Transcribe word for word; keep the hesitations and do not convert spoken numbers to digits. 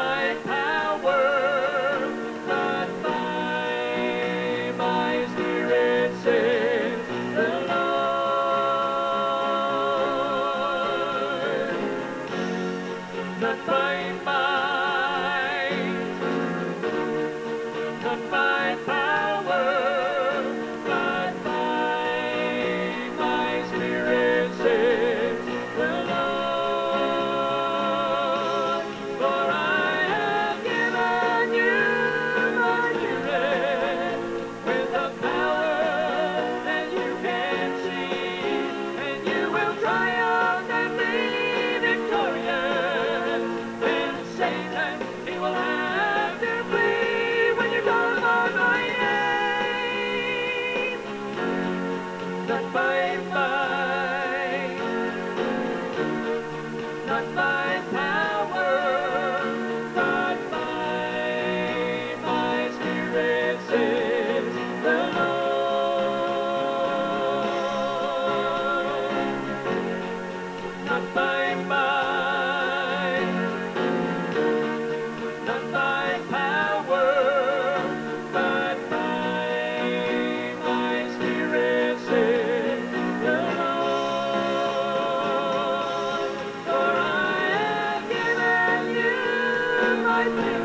by power, but by my Spirit, says the Lord. Not by might, not by power, but by my Spirit, says the Lord. For I have given you my Spirit with the power that you can see, and you will triumph and be victorious. And Satan, he will have to flee when you call upon my name. Not by might, not by power, but by my Spirit, says the Lord. Not by might, not by power, but by my Spirit, says the Lord. For I have given you my Spirit.